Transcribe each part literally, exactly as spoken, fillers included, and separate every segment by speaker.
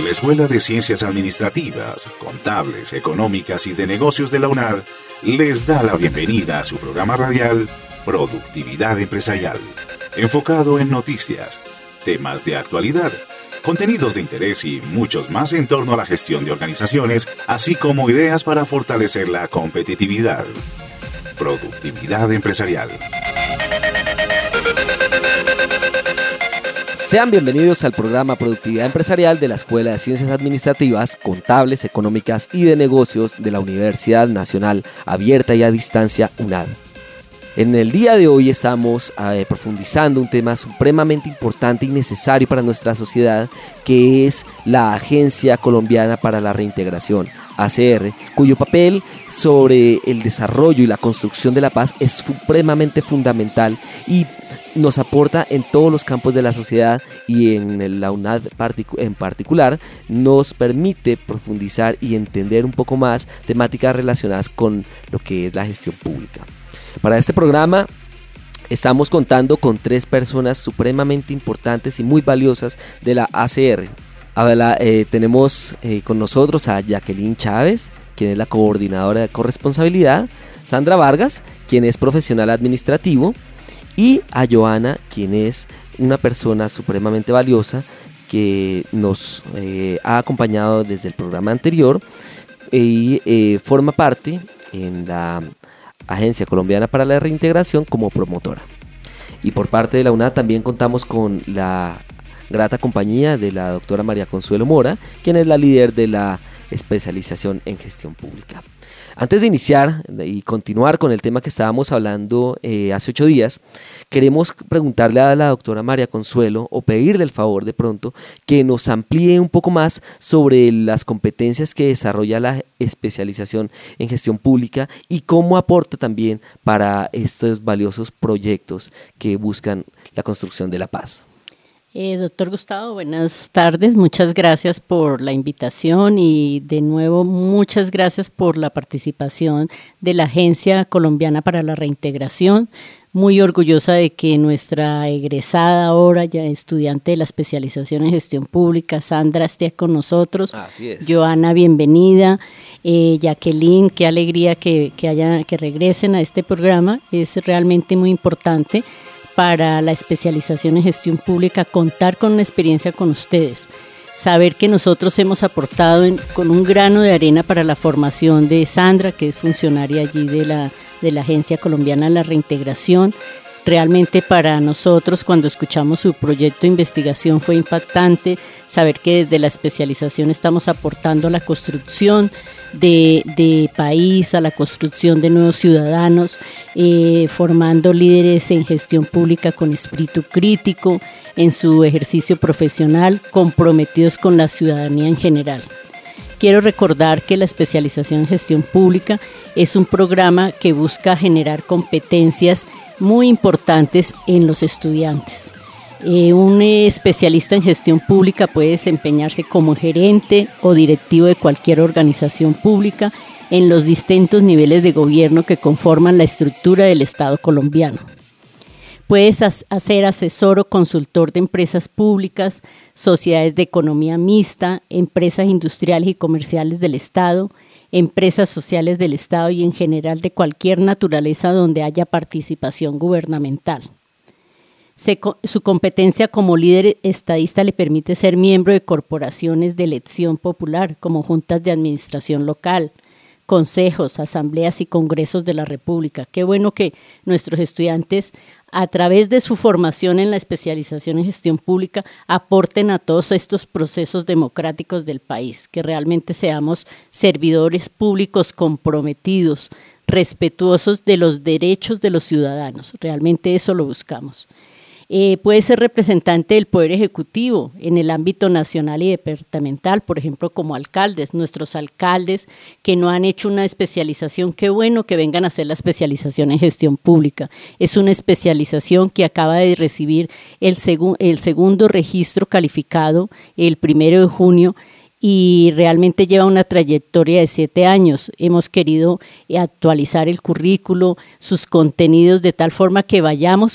Speaker 1: la Escuela de Ciencias Administrativas, Contables, Económicas y de Negocios de la UNAD les da la bienvenida a su programa radial Productividad Empresarial, enfocado en noticias, temas de actualidad, contenidos de interés y muchos más en torno a la gestión de organizaciones, así como ideas para fortalecer la competitividad. Productividad Empresarial.
Speaker 2: Sean bienvenidos al programa Productividad Empresarial de la Escuela de Ciencias Administrativas, Contables, Económicas y de Negocios de la Universidad Nacional Abierta y a Distancia UNAD. En el día de hoy estamos eh, profundizando un tema supremamente importante y necesario para nuestra sociedad, que es la Agencia Colombiana para la Reintegración, A C R, cuyo papel sobre el desarrollo y la construcción de la paz es supremamente fundamental y nos aporta en todos los campos de la sociedad, y en la UNAD en particular nos permite profundizar y entender un poco más temáticas relacionadas con lo que es la gestión pública. Para este programa estamos contando con tres personas supremamente importantes y muy valiosas de la A C R. Ahora, eh, tenemos eh, con nosotros a Jacqueline Chávez, quien es la coordinadora de corresponsabilidad, Sandra Vargas, quien es profesional administrativo, y a Joana, quien es una persona supremamente valiosa que nos eh, ha acompañado desde el programa anterior y eh, forma parte en la Agencia Colombiana para la Reintegración como promotora. Y por parte de la UNAD también contamos con la grata compañía de la doctora María Consuelo Mora, quien es la líder de la especialización en gestión pública. Antes de iniciar y continuar con el tema que estábamos hablando eh, hace ocho días, queremos preguntarle a la doctora María Consuelo, o pedirle el favor de pronto, que nos amplíe un poco más sobre las competencias que desarrolla la especialización en gestión pública y cómo aporta también para estos valiosos proyectos que buscan la construcción de la paz.
Speaker 3: Eh, doctor Gustavo, buenas tardes, muchas gracias por la invitación y de nuevo muchas gracias por la participación de la Agencia Colombiana para la Reintegración. Muy orgullosa de que nuestra egresada ahora, ya estudiante de la especialización en gestión pública, Sandra, esté con nosotros.
Speaker 2: Así es.
Speaker 3: Joana, bienvenida. Eh, Jacqueline, qué alegría que, que, haya, que regresen a este programa, es realmente muy importante para la especialización en gestión pública, contar con una experiencia con ustedes, saber que nosotros hemos aportado en, con un grano de arena para la formación de Sandra, que es funcionaria allí de la, de la Agencia Colombiana de la Reintegración. Realmente para nosotros, cuando escuchamos su proyecto de investigación, fue impactante saber que desde la especialización estamos aportando a la construcción de, de país, a la construcción de nuevos ciudadanos, eh, formando líderes en gestión pública con espíritu crítico en su ejercicio profesional, comprometidos con la ciudadanía en general. Quiero recordar que la especialización en gestión pública es un programa que busca generar competencias muy importantes en los estudiantes. Eh, un especialista en gestión pública puede desempeñarse como gerente o directivo de cualquier organización pública en los distintos niveles de gobierno que conforman la estructura del Estado colombiano. Puedes ser asesor o consultor de empresas públicas, sociedades de economía mixta, empresas industriales y comerciales del Estado, empresas sociales del Estado y en general de cualquier naturaleza donde haya participación gubernamental. Se, su competencia como líder estadista le permite ser miembro de corporaciones de elección popular, como juntas de administración local, consejos, asambleas y congresos de la República. Qué bueno que nuestros estudiantes, a través de su formación en la especialización en gestión pública, aporten a todos estos procesos democráticos del país, que realmente seamos servidores públicos comprometidos, respetuosos de los derechos de los ciudadanos. Realmente eso lo buscamos. Eh, puede ser representante del Poder Ejecutivo en el ámbito nacional y departamental, por ejemplo, como alcaldes, nuestros alcaldes que no han hecho una especialización, qué bueno que vengan a hacer la especialización en gestión pública. Es una especialización que acaba de recibir el, segu- el segundo registro calificado el primero de junio y realmente lleva una trayectoria de siete años. Hemos querido actualizar el currículo, sus contenidos, de tal forma que vayamos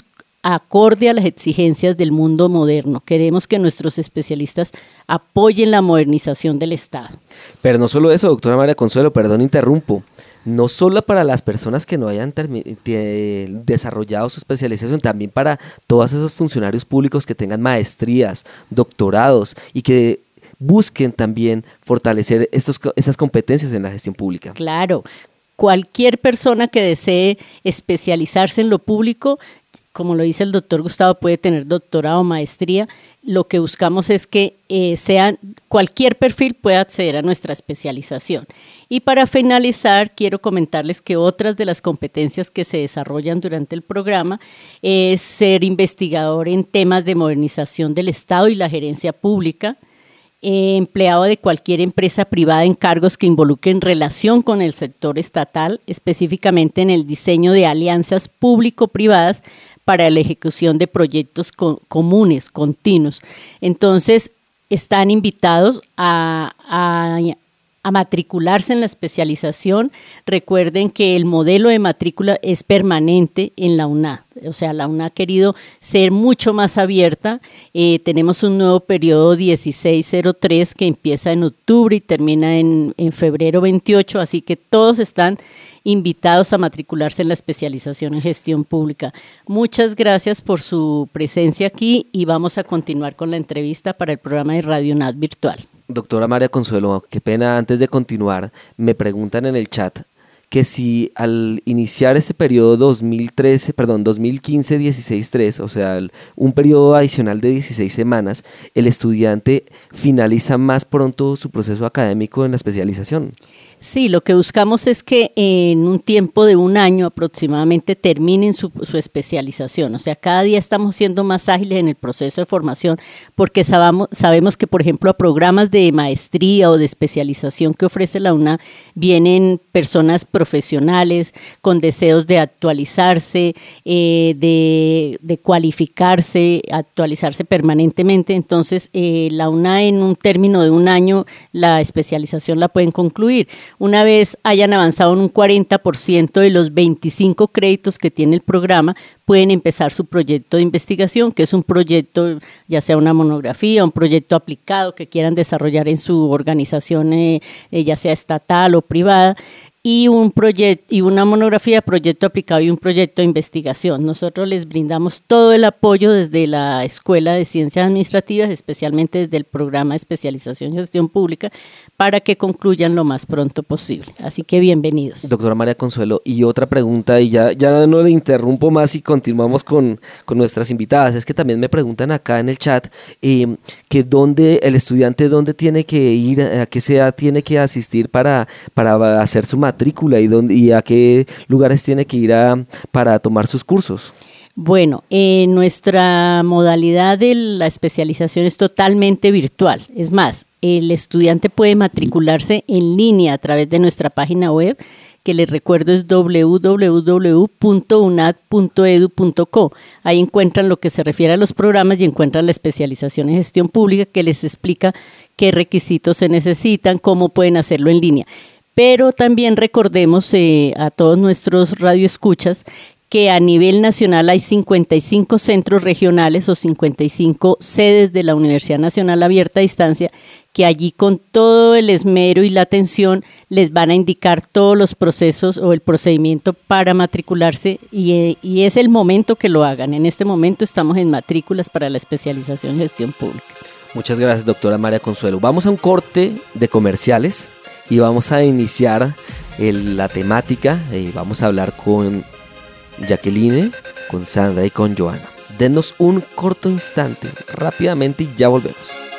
Speaker 3: acorde a las exigencias del mundo moderno. Queremos que nuestros especialistas apoyen la modernización del Estado.
Speaker 2: Pero no solo eso, doctora María Consuelo, perdón, interrumpo. No solo para las personas que no hayan termi- te- desarrollado su especialización, también para todos esos funcionarios públicos que tengan maestrías, doctorados y que busquen también fortalecer estos, esas competencias en la gestión pública.
Speaker 3: Claro, cualquier persona que desee especializarse en lo público, como lo dice el doctor Gustavo, puede tener doctorado o maestría. Lo que buscamos es que eh, sean, cualquier perfil pueda acceder a nuestra especialización. Y para finalizar, quiero comentarles que otras de las competencias que se desarrollan durante el programa es ser investigador en temas de modernización del Estado y la gerencia pública, eh, empleado de cualquier empresa privada en cargos que involucren relación con el sector estatal, específicamente en el diseño de alianzas público-privadas para la ejecución de proyectos co- comunes, continuos. Entonces, están invitados a, a, a matricularse en la especialización. Recuerden que el modelo de matrícula es permanente en la UNAD. O sea, la UNAD ha querido ser mucho más abierta. Eh, tenemos un nuevo periodo dieciséis cero tres que empieza en octubre y termina en, en febrero veintiocho, así que todos están invitados a matricularse en la especialización en gestión pública. Muchas gracias por su presencia aquí y vamos a continuar con la entrevista para el programa de Radio UNAD Virtual.
Speaker 2: Doctora María Consuelo, qué pena, antes de continuar, me preguntan en el chat que si al iniciar este periodo dos mil trece, perdón, dos mil quince dieciséis tres, o sea, un periodo adicional de dieciséis semanas, el estudiante finaliza más pronto su proceso académico en la especialización.
Speaker 3: Sí, lo que buscamos es que en un tiempo de un año aproximadamente terminen su, su especialización. O sea, cada día estamos siendo más ágiles en el proceso de formación porque sabamos, sabemos que, por ejemplo, a programas de maestría o de especialización que ofrece la UNAD vienen personas profesionales con deseos de actualizarse, eh, de, de cualificarse, actualizarse permanentemente. Entonces, eh, la UNAD en un término de un año, la especialización la pueden concluir. Una vez hayan avanzado en un cuarenta por ciento de los veinticinco créditos que tiene el programa, pueden empezar su proyecto de investigación, que es un proyecto, ya sea una monografía, un proyecto aplicado que quieran desarrollar en su organización, eh, eh, ya sea estatal o privada, y un proyecto y una monografía, proyecto aplicado y un proyecto de investigación. Nosotros les brindamos todo el apoyo desde la Escuela de Ciencias Administrativas, especialmente desde el programa de especialización en gestión pública, para que concluyan lo más pronto posible. Así que bienvenidos.
Speaker 2: Doctora María Consuelo, y otra pregunta, y ya, ya no le interrumpo más y continuamos con, con nuestras invitadas. Es que también me preguntan acá en el chat eh, que dónde el estudiante dónde tiene que ir, a qué sea tiene que asistir para, para hacer su matrícula y, dónde, y a qué lugares tiene que ir a, para tomar sus cursos.
Speaker 3: Bueno, eh, nuestra modalidad de la especialización es totalmente virtual. Es más, el estudiante puede matricularse en línea a través de nuestra página web, que les recuerdo es doble u doble u doble u punto unad punto edu punto co. Ahí encuentran lo que se refiere a los programas y encuentran la especialización en gestión pública, que les explica qué requisitos se necesitan, cómo pueden hacerlo en línea. Pero también recordemos eh, a todos nuestros radioescuchas que a nivel nacional hay cincuenta y cinco centros regionales o cincuenta y cinco sedes de la Universidad Nacional Abierta a Distancia, que allí con todo el esmero y la atención les van a indicar todos los procesos o el procedimiento para matricularse y, y es el momento que lo hagan. En este momento estamos en matrículas para la especialización en gestión pública.
Speaker 2: Muchas gracias, doctora María Consuelo. Vamos a un corte de comerciales y vamos a iniciar el, la temática y vamos a hablar con Jacqueline, con Sandra y con Joana. Denos un corto instante, rápidamente, y ya volvemos.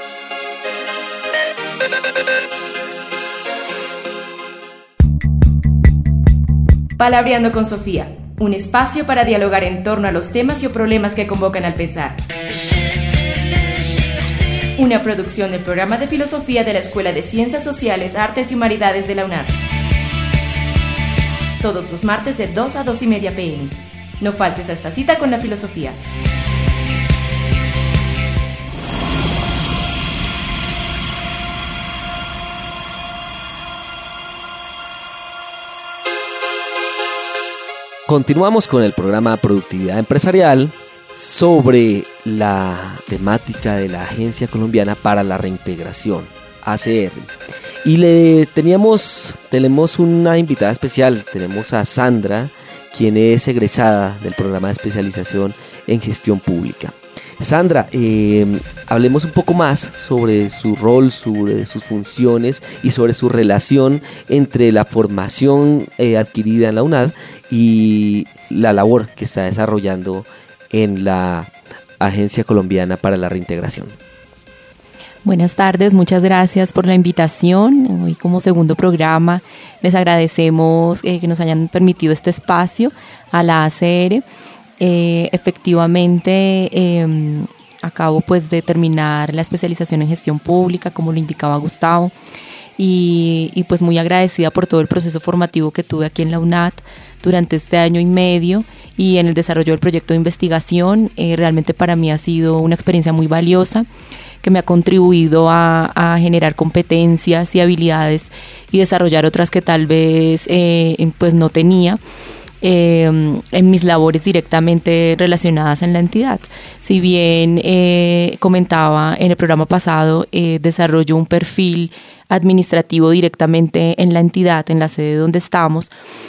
Speaker 4: Palabreando con Sofía, un espacio para dialogar en torno a los temas y o problemas que convocan al pensar. Una producción del programa de filosofía de la Escuela de Ciencias Sociales, Artes y Humanidades de la UNAD. Todos los martes de dos a dos y media pm. No faltes a esta cita con la filosofía.
Speaker 2: Continuamos con el programa Productividad Empresarial sobre la temática de la Agencia Colombiana para la Reintegración, A C R. Y le teníamos, tenemos una invitada especial, tenemos a Sandra, quien es egresada del programa de especialización en gestión pública. Sandra, eh, hablemos un poco más sobre su rol, sobre sus funciones y sobre su relación entre la formación eh, adquirida en la UNAD y la labor que está desarrollando en la Agencia Colombiana para la Reintegración.
Speaker 5: Buenas tardes, muchas gracias por la invitación. Hoy como segundo programa les agradecemos eh, que nos hayan permitido este espacio a la A C R. Eh, efectivamente, eh, acabo pues de terminar la especialización en gestión pública, como lo indicaba Gustavo, y, y pues muy agradecida por todo el proceso formativo que tuve aquí en la UNAD durante este año y medio y en el desarrollo del proyecto de investigación. Eh, realmente para mí ha sido una experiencia muy valiosa que me ha contribuido a, a generar competencias y habilidades y desarrollar otras que tal vez eh, pues no tenía. Eh, en mis labores directamente relacionadas en la entidad. Si bien eh, comentaba en el programa pasado, eh, desarrollo un perfil administrativo directamente en la entidad, en la sede donde estamos,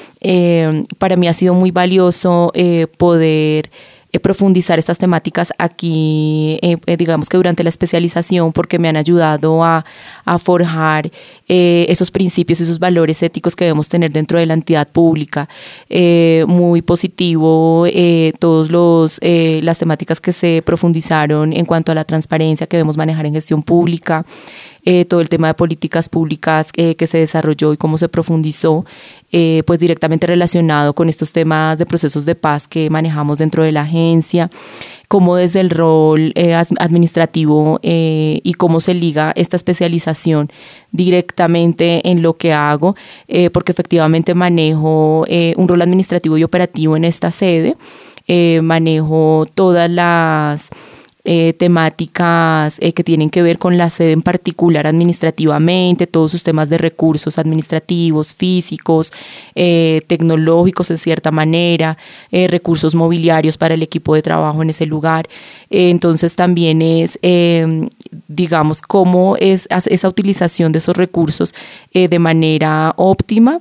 Speaker 5: eh, para mí ha sido muy valioso eh, poder eh, profundizar estas temáticas aquí, eh, eh, digamos que durante la especialización, porque me han ayudado a, a forjar eh, esos principios, esos valores éticos que debemos tener dentro de la entidad pública. Eh, muy positivo eh, todos los eh, las temáticas que se profundizaron en cuanto a la transparencia que debemos manejar en gestión pública. Eh, todo el tema de políticas públicas eh, que se desarrolló y cómo se profundizó, eh, pues directamente relacionado con estos temas de procesos de paz que manejamos dentro de la agencia, cómo desde el rol eh, administrativo eh, y cómo se liga esta especialización directamente en lo que hago, eh, porque efectivamente manejo eh, un rol administrativo y operativo en esta sede, eh, manejo todas las Eh, temáticas eh, que tienen que ver con la sede en particular administrativamente, todos sus temas de recursos administrativos, físicos, eh, tecnológicos en cierta manera, eh, recursos mobiliarios para el equipo de trabajo en ese lugar. Eh, entonces también es, eh, digamos, cómo es esa utilización de esos recursos eh, de manera óptima.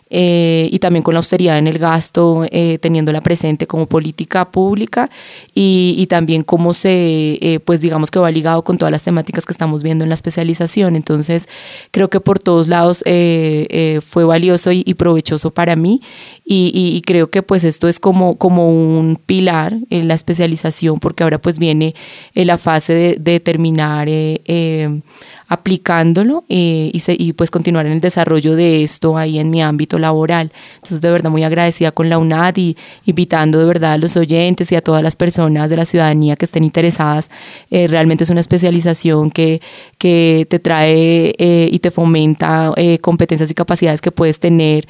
Speaker 5: Eh, y también con la austeridad en el gasto, eh, teniéndola presente como política pública y, y también cómo se, eh, pues digamos que va ligado con todas las temáticas que estamos viendo en la especialización. Entonces creo que por todos lados eh, eh, fue valioso y, y provechoso para mí y, y, y creo que pues esto es como, como un pilar en la especialización, porque ahora pues viene eh, la fase de, de terminar eh, eh, aplicándolo eh, y, se, y pues continuar en el desarrollo de esto ahí en mi ámbito laboral. Entonces de verdad muy agradecida con la UNAD y invitando de verdad a los oyentes y a todas las personas de la ciudadanía que estén interesadas. Eh, realmente es una especialización que, que te trae eh, y te fomenta eh, competencias y capacidades que puedes tener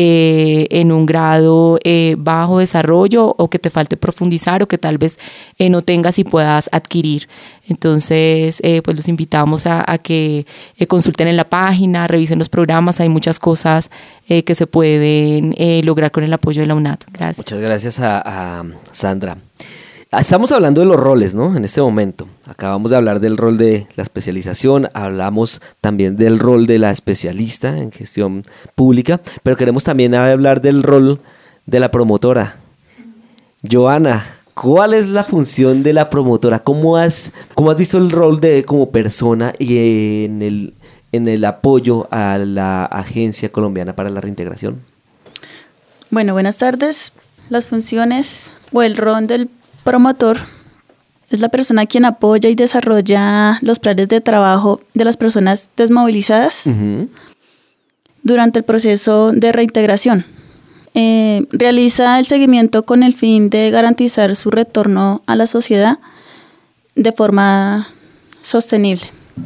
Speaker 5: eh, en un grado eh, bajo desarrollo o que te falte profundizar o que tal vez eh, no tengas y puedas adquirir. Entonces, eh, pues los invitamos a, a que eh, consulten en la página, revisen los programas, hay muchas cosas eh, que se pueden eh, lograr con el apoyo de la UNAD. Gracias.
Speaker 2: Muchas gracias a, a Sandra. Estamos hablando de los roles, ¿no? En este momento. Acabamos de hablar del rol de la especialización, hablamos también del rol de la especialista en gestión pública, pero queremos también hablar del rol de la promotora. Joana, ¿cuál es la función de la promotora? ¿Cómo has, cómo has visto el rol de como persona y en el, en el apoyo a la Agencia Colombiana para la Reintegración?
Speaker 6: Bueno, buenas tardes. Las funciones o el rol del promotor es la persona quien apoya y desarrolla los planes de trabajo de las personas desmovilizadas uh-huh. durante el proceso de reintegración. Eh, realiza el seguimiento con el fin de garantizar su retorno a la sociedad de forma sostenible.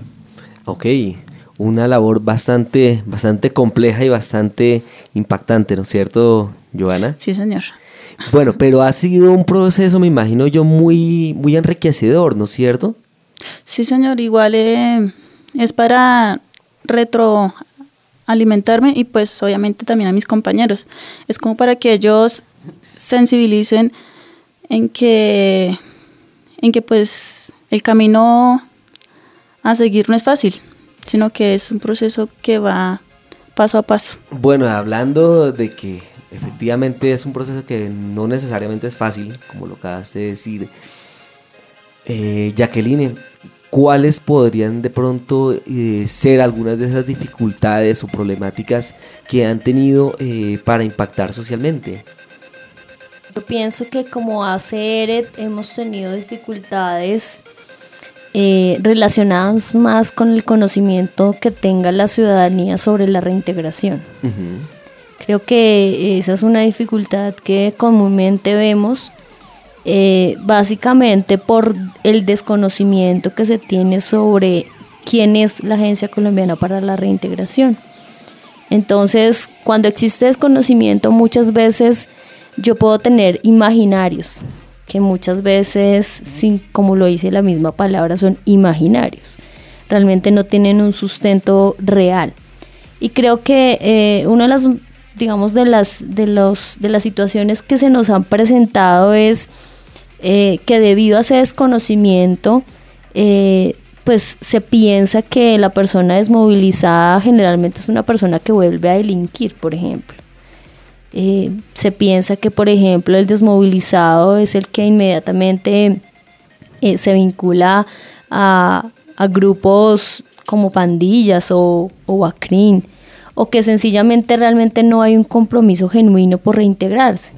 Speaker 2: Ok, una labor bastante, bastante compleja y bastante impactante, ¿no es cierto, Joana?
Speaker 6: Sí, señor.
Speaker 2: Bueno, pero ha sido un proceso, me imagino yo, muy, muy enriquecedor, ¿no es cierto?
Speaker 6: Sí, señor, igual eh, es para retro... alimentarme y pues obviamente también a mis compañeros. Es como para que ellos sensibilicen en que en que pues el camino a seguir no es fácil, sino que es un proceso que va paso a paso.
Speaker 2: Bueno, hablando de que efectivamente es un proceso que no necesariamente es fácil, como lo acabas de decir, eh, Jacqueline, ¿cuáles podrían de pronto eh, ser algunas de esas dificultades o problemáticas que han tenido eh, para impactar socialmente?
Speaker 7: Yo pienso que como A C R hemos tenido dificultades eh, relacionadas más con el conocimiento que tenga la ciudadanía sobre la reintegración. Uh-huh. Creo que esa es una dificultad que comúnmente vemos, eh, básicamente por el desconocimiento que se tiene sobre quién es la Agencia Colombiana para la Reintegración. Entonces, cuando existe desconocimiento, muchas veces yo puedo tener imaginarios, que muchas veces, sin, como lo dice la misma palabra, son imaginarios. Realmente no tienen un sustento real. Y creo que eh, una de las, digamos, de las, de los, de las situaciones que se nos han presentado es eh, que debido a ese desconocimiento, eh, pues se piensa que la persona desmovilizada generalmente es una persona que vuelve a delinquir, por ejemplo. Eh, se piensa que, por ejemplo, el desmovilizado es el que inmediatamente eh, se vincula a, a grupos como pandillas o, o Bacrín, o que sencillamente realmente no hay un compromiso genuino por reintegrarse,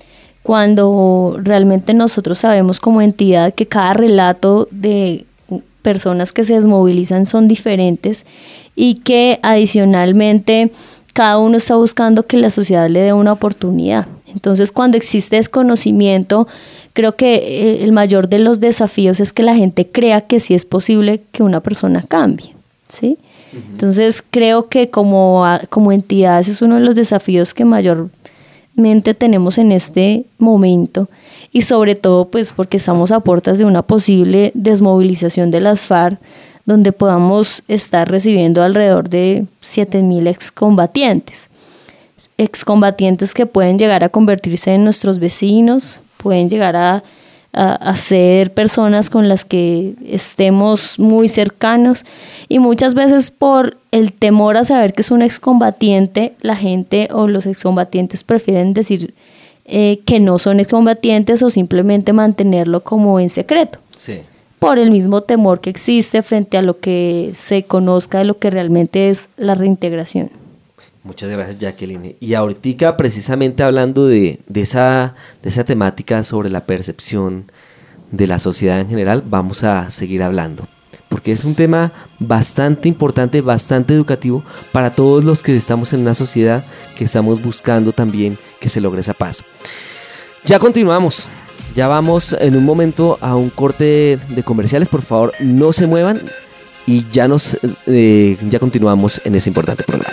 Speaker 7: cuando realmente nosotros sabemos como entidad que cada relato de personas que se desmovilizan son diferentes y que adicionalmente cada uno está buscando que la sociedad le dé una oportunidad. Entonces, cuando existe desconocimiento, creo que el mayor de los desafíos es que la gente crea que sí es posible que una persona cambie, ¿sí? Uh-huh. Entonces, creo que como, como entidad ese es uno de los desafíos que mayormente tenemos en este momento, y sobre todo pues porque estamos a puertas de una posible desmovilización de las FARC, donde podamos estar recibiendo alrededor de siete mil excombatientes. Excombatientes que pueden llegar a convertirse en nuestros vecinos, pueden llegar a, a, a ser personas con las que estemos muy cercanos, y muchas veces por el temor a saber que es un excombatiente, la gente o los excombatientes prefieren decir eh, que no son excombatientes o simplemente mantenerlo como en secreto. Sí. Por el mismo temor que existe frente a lo que se conozca de lo que realmente es la reintegración.
Speaker 2: Muchas gracias, Jacqueline. Y ahorita, precisamente hablando de, de, esa, de esa temática sobre la percepción de la sociedad en general, vamos a seguir hablando, porque es un tema bastante importante, bastante educativo para todos los que estamos en una sociedad que estamos buscando también que se logre esa paz. Ya continuamos. Ya vamos en un momento a un corte de comerciales, por favor no se muevan y ya, nos, eh, ya continuamos en este importante programa.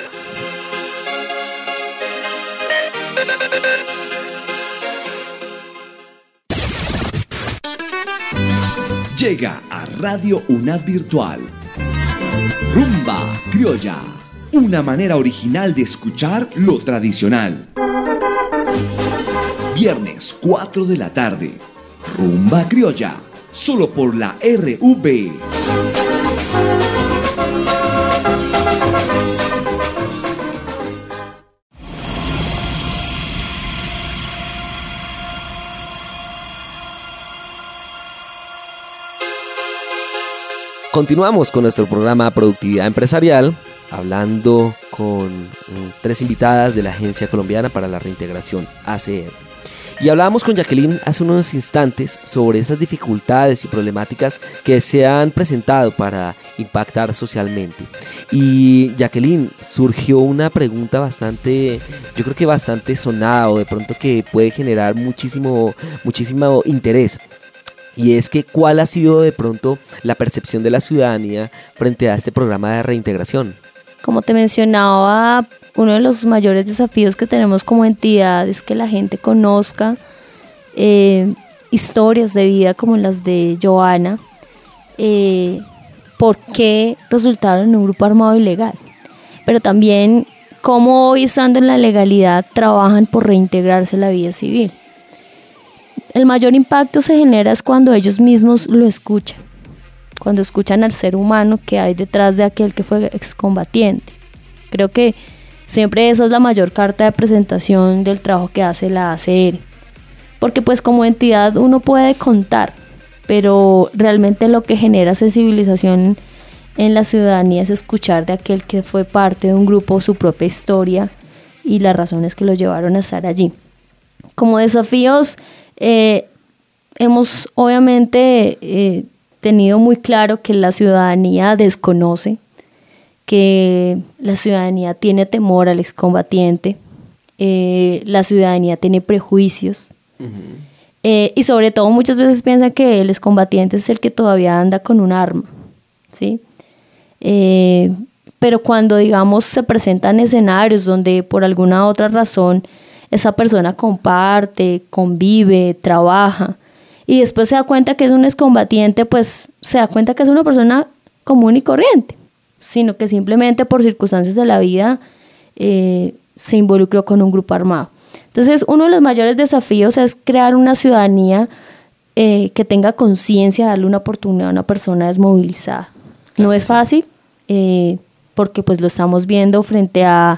Speaker 8: Llega a Radio UNAD Virtual Rumba Criolla, una manera original de escuchar lo tradicional. Viernes cuatro de la tarde, Rumba Criolla, solo por la R V.
Speaker 2: Continuamos con nuestro programa Productividad Empresarial, hablando con tres invitadas de la Agencia Colombiana para la Reintegración, A C R. Y hablábamos con Jacqueline hace unos instantes sobre esas dificultades y problemáticas que se han presentado para impactar socialmente. Y Jacqueline, surgió una pregunta bastante, yo creo que bastante sonada, o de pronto que puede generar muchísimo, muchísimo interés. Y es que, ¿cuál ha sido de pronto la percepción de la ciudadanía frente a este programa de reintegración?
Speaker 7: Como te mencionaba, uno de los mayores desafíos que tenemos como entidad es que la gente conozca eh, historias de vida como las de Joana, eh, por qué resultaron en un grupo armado ilegal, pero también cómo hoy, estando en la legalidad, trabajan por reintegrarse a la vida civil. el mayor impacto se genera es cuando ellos mismos lo escuchan, cuando escuchan al ser humano que hay detrás de aquel que fue excombatiente. Creo que siempre esa es la mayor carta de presentación del trabajo que hace la A C R, porque pues como entidad uno puede contar, pero realmente lo que genera sensibilización en la ciudadanía es escuchar de aquel que fue parte de un grupo su propia historia y las razones que lo llevaron a estar allí. Como desafíos, eh, hemos obviamente eh, tenido muy claro que la ciudadanía desconoce, que la ciudadanía tiene temor al excombatiente, eh, la ciudadanía tiene prejuicios, uh-huh. eh, y sobre todo muchas veces piensa que el excombatiente es el que todavía anda con un arma, ¿sí? Eh, pero cuando, digamos, se presentan escenarios donde por alguna otra razón esa persona comparte, convive, trabaja y después se da cuenta que es un excombatiente, pues se da cuenta que es una persona común y corriente, sino que simplemente por circunstancias de la vida eh, se involucró con un grupo armado. Entonces, uno de los mayores desafíos es crear una ciudadanía eh, que tenga conciencia de darle una oportunidad a una persona desmovilizada. Claro, no es fácil, eh, porque pues lo estamos viendo frente a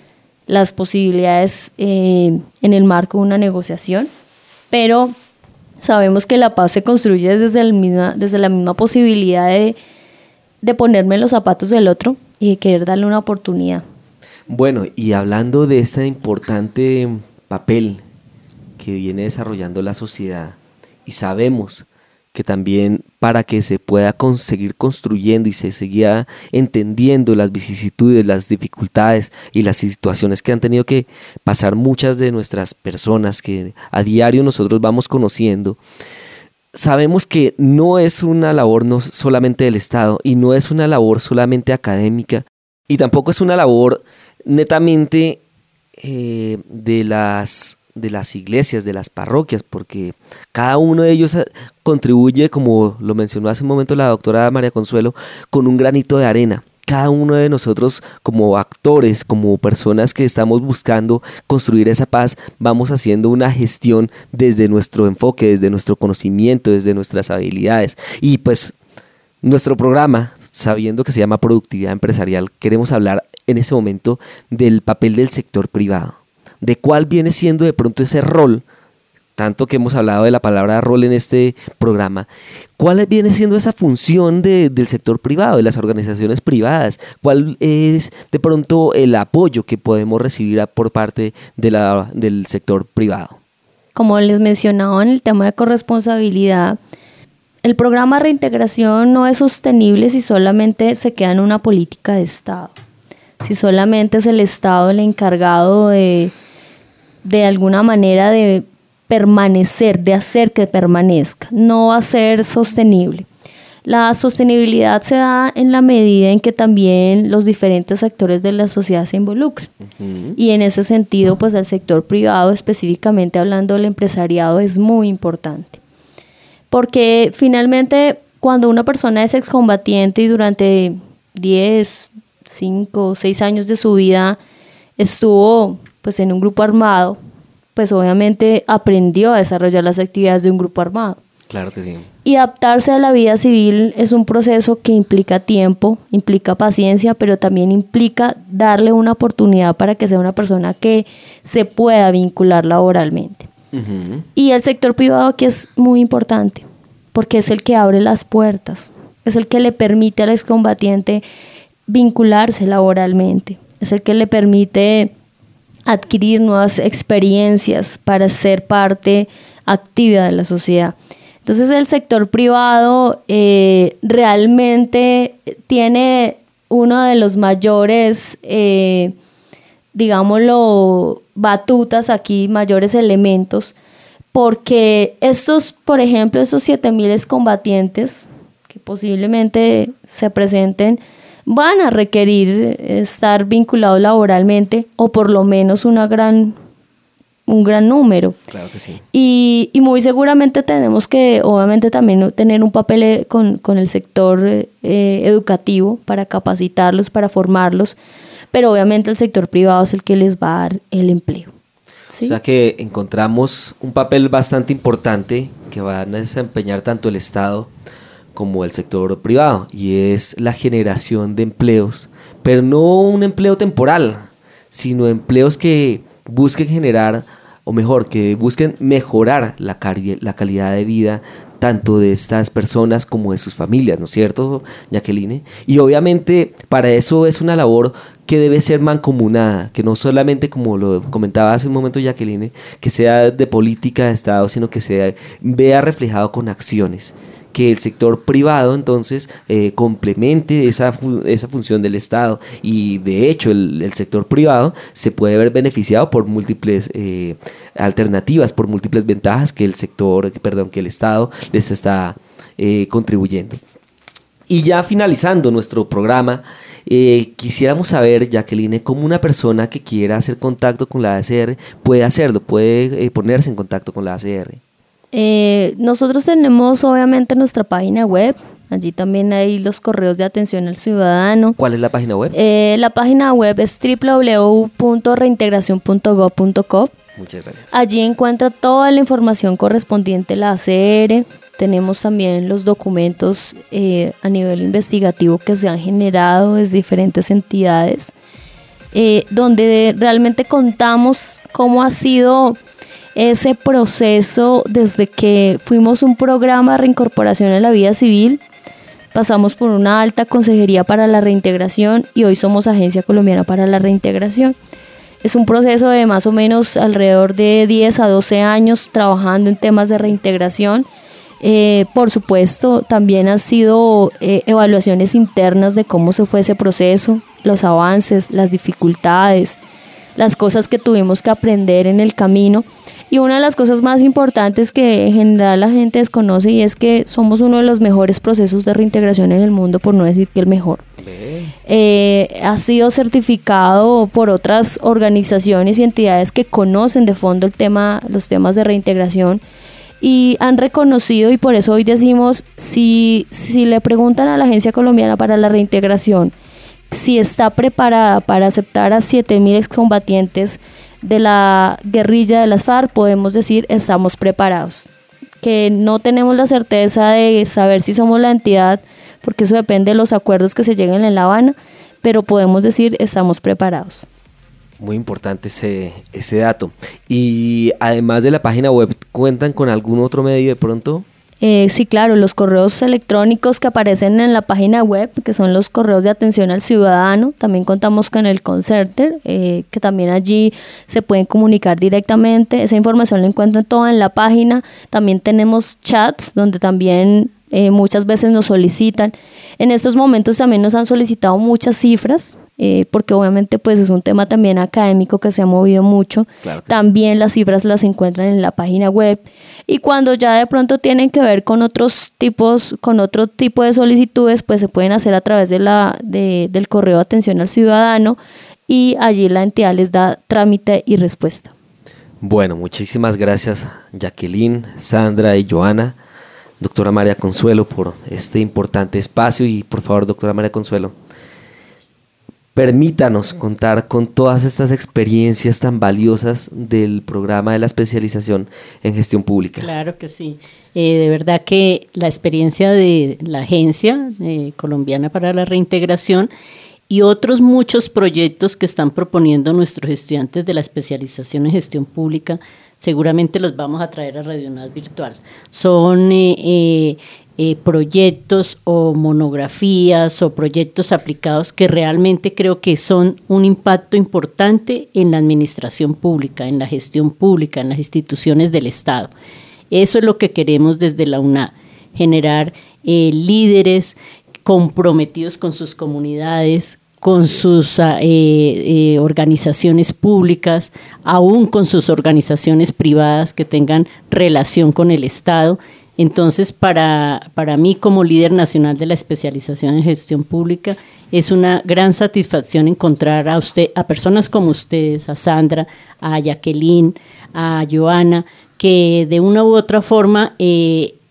Speaker 7: las posibilidades eh, en el marco de una negociación, pero sabemos que la paz se construye desde, el misma, desde la misma posibilidad de, de ponerme en los zapatos del otro y de querer darle una oportunidad.
Speaker 2: Bueno, y hablando de este importante papel que viene desarrollando la sociedad, y sabemos que también para que se pueda conseguir construyendo y se siga entendiendo las vicisitudes, las dificultades y las situaciones que han tenido que pasar muchas de nuestras personas que a diario nosotros vamos conociendo, sabemos que no es una labor no solamente del Estado y no es una labor solamente académica y tampoco es una labor netamente eh, de las de las iglesias, de las parroquias, porque cada uno de ellos contribuye, como lo mencionó hace un momento la doctora María Consuelo, con un granito de arena. Cada uno de nosotros como actores, como personas que estamos buscando construir esa paz, vamos haciendo una gestión desde nuestro enfoque, desde nuestro conocimiento, desde nuestras habilidades. Y pues nuestro programa, sabiendo que se llama Productividad Empresarial, queremos hablar en este momento del papel del sector privado. De cuál viene siendo de pronto ese rol, tanto que hemos hablado de la palabra rol en este programa, cuál viene siendo esa función de, del sector privado, de las organizaciones privadas, cuál es de pronto el apoyo que podemos recibir a, por parte de la, del sector privado.
Speaker 7: Como les mencionaba en el tema de corresponsabilidad, el programa de reintegración no es sostenible si solamente se queda en una política de Estado, si solamente es el Estado el encargado de de alguna manera de permanecer, de hacer que permanezca, no va a ser sostenible. La sostenibilidad se da en la medida en que también los diferentes sectores de la sociedad se involucran. Uh-huh. Y en ese sentido, pues el sector privado, específicamente hablando del empresariado, es muy importante. Porque finalmente, cuando una persona es excombatiente y durante diez, cinco, seis años de su vida estuvo pues en un grupo armado, pues obviamente aprendió a desarrollar las actividades de un grupo armado.
Speaker 2: Claro que sí.
Speaker 7: Y adaptarse a la vida civil es un proceso que implica tiempo, implica paciencia, pero también implica darle una oportunidad para que sea una persona que se pueda vincular laboralmente. Uh-huh. Y el sector privado aquí es muy importante, porque es el que abre las puertas, es el que le permite al excombatiente vincularse laboralmente, es el que le permite adquirir nuevas experiencias para ser parte activa de la sociedad. Entonces el sector privado eh, realmente tiene uno de los mayores, eh, digámoslo, batutas aquí, mayores elementos, porque estos, por ejemplo, estos siete mil excombatientes que posiblemente se presenten, van a requerir estar vinculados laboralmente o por lo menos una gran, un gran número.
Speaker 2: Claro que sí.
Speaker 7: Y, y muy seguramente tenemos que, obviamente, también tener un papel con, con el sector eh, educativo para capacitarlos, para formarlos, pero obviamente el sector privado es el que les va a dar el empleo.
Speaker 3: Sí.
Speaker 2: O sea que encontramos un papel bastante importante que van a desempeñar tanto el Estado como el sector privado, y es la generación de empleos, pero no un empleo temporal, sino empleos que busquen generar, o mejor, que busquen mejorar la, cari- la calidad de vida tanto de estas personas como de sus familias, ¿no es cierto, Jacqueline? Y obviamente para eso es una labor que debe ser mancomunada, que no solamente, como lo comentaba hace un momento Jacqueline, que sea de política de Estado, sino que se vea reflejado con acciones, que el sector privado entonces eh, complemente esa, fu- esa función del Estado, y de hecho el, el sector privado se puede ver beneficiado por múltiples eh, alternativas, por múltiples ventajas que el sector, perdón, que el Estado les está eh, contribuyendo. Y ya finalizando nuestro programa, eh, quisiéramos saber, Jacqueline, cómo una persona que quiera hacer contacto con la A C R puede hacerlo, puede eh, ponerse en contacto con la A C R.
Speaker 7: Eh, nosotros tenemos obviamente nuestra página web, allí también hay los correos de atención al ciudadano.
Speaker 2: ¿Cuál es la página web?
Speaker 7: Eh, la página web es doble u doble u doble u punto reintegración punto gob punto co.
Speaker 2: Muchas gracias.
Speaker 7: Allí encuentra toda la información correspondiente a la A C R. Tenemos también los documentos eh, a nivel investigativo que se han generado desde diferentes entidades, eh, donde realmente contamos cómo ha sido ese proceso desde que fuimos un programa de reincorporación a la vida civil, pasamos por una alta consejería para la reintegración y hoy somos Agencia Colombiana para la Reintegración. Es un proceso de más o menos alrededor de diez a doce años trabajando en temas de reintegración. Eh, por supuesto, también han sido eh, evaluaciones internas de cómo se fue ese proceso, los avances, las dificultades, las cosas que tuvimos que aprender en el camino. Y una de las cosas más importantes que en general la gente desconoce, y es que somos uno de los mejores procesos de reintegración en el mundo, por no decir que el mejor. Eh, ha sido certificado por otras organizaciones y entidades que conocen de fondo el tema, los temas de reintegración, y han reconocido, y por eso hoy decimos, si, si le preguntan a la Agencia Colombiana para la Reintegración si está preparada para aceptar a siete mil excombatientes de la guerrilla de las FARC, podemos decir estamos preparados. Que no tenemos la certeza de saber si somos la entidad, porque eso depende de los acuerdos que se lleguen en La Habana, pero podemos decir estamos preparados.
Speaker 2: Muy importante ese, ese dato. Y además de la página web, ¿cuentan con algún otro medio de pronto?
Speaker 7: Eh, sí, claro, los correos electrónicos que aparecen en la página web, que son los correos de atención al ciudadano. También contamos con el call center, eh, que también allí se pueden comunicar directamente. Esa información la encuentran toda en la página. También tenemos chats donde también eh, muchas veces nos solicitan. En estos momentos también nos han solicitado muchas cifras, eh, porque obviamente pues es un tema también académico que se ha movido mucho. Claro que también sí. Las cifras las encuentran en la página web. Y cuando ya de pronto tienen que ver con otros tipos, con otro tipo de solicitudes, pues se pueden hacer a través de la, de, del correo de atención al ciudadano, y allí la entidad les da trámite y respuesta.
Speaker 2: Bueno, muchísimas gracias Jacqueline, Sandra y Joana. Doctora María Consuelo, por este importante espacio. Y por favor, doctora María Consuelo, permítanos contar con todas estas experiencias tan valiosas del programa de la especialización en gestión pública.
Speaker 3: Claro que sí. Eh, de verdad que la experiencia de la Agencia eh, Colombiana para la Reintegración y otros muchos proyectos que están proponiendo nuestros estudiantes de la especialización en gestión pública, seguramente los vamos a traer a Radio UNAD Virtual. Son eh, eh, eh, proyectos o monografías o proyectos aplicados que realmente creo que son un impacto importante en la administración pública, en la gestión pública, en las instituciones del Estado. Eso es lo que queremos desde la UNAD, generar eh, líderes comprometidos con sus comunidades, con sus eh, eh, organizaciones públicas, aún con sus organizaciones privadas que tengan relación con el Estado. Entonces, para, para mí como líder nacional de la especialización en gestión pública, es una gran satisfacción encontrar a usted, a personas como ustedes, a Sandra, a Jacqueline, a Joana, que de una u otra forma eh,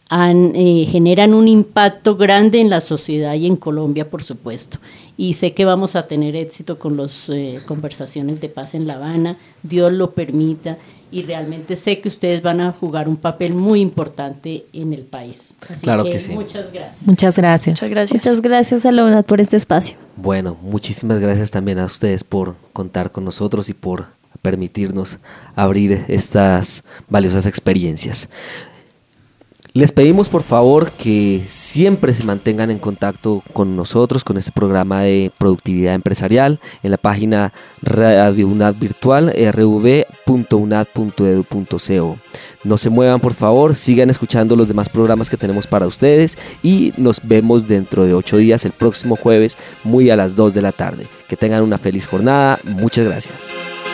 Speaker 3: han, eh, generan un impacto grande en la sociedad y en Colombia, por supuesto. Y sé que vamos a tener éxito con las eh, conversaciones de paz en La Habana, Dios lo permita, y realmente sé que ustedes van a jugar un papel muy importante en el país. Así
Speaker 2: claro
Speaker 3: que,
Speaker 2: que sí.
Speaker 3: Muchas gracias.
Speaker 5: Muchas gracias.
Speaker 6: Muchas gracias.
Speaker 7: Muchas gracias a la UNAD por este espacio.
Speaker 2: Bueno, muchísimas gracias también a ustedes por contar con nosotros y por permitirnos abrir estas valiosas experiencias. Les pedimos por favor que siempre se mantengan en contacto con nosotros, con este programa de productividad empresarial, en la página Radio UNAD Virtual, r v punto unad punto edu punto co. No se muevan por favor, sigan escuchando los demás programas que tenemos para ustedes y nos vemos dentro de ocho días, el próximo jueves, muy a las dos de la tarde. Que tengan una feliz jornada, muchas gracias.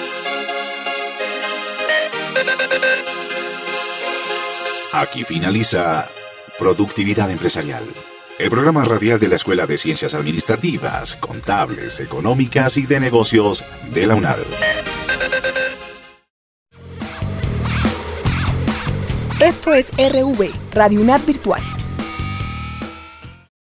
Speaker 1: Aquí finaliza Productividad Empresarial, el programa radial de la Escuela de Ciencias Administrativas, Contables, Económicas y de Negocios de la UNAD.
Speaker 9: Esto es R V, Radio UNAD Virtual.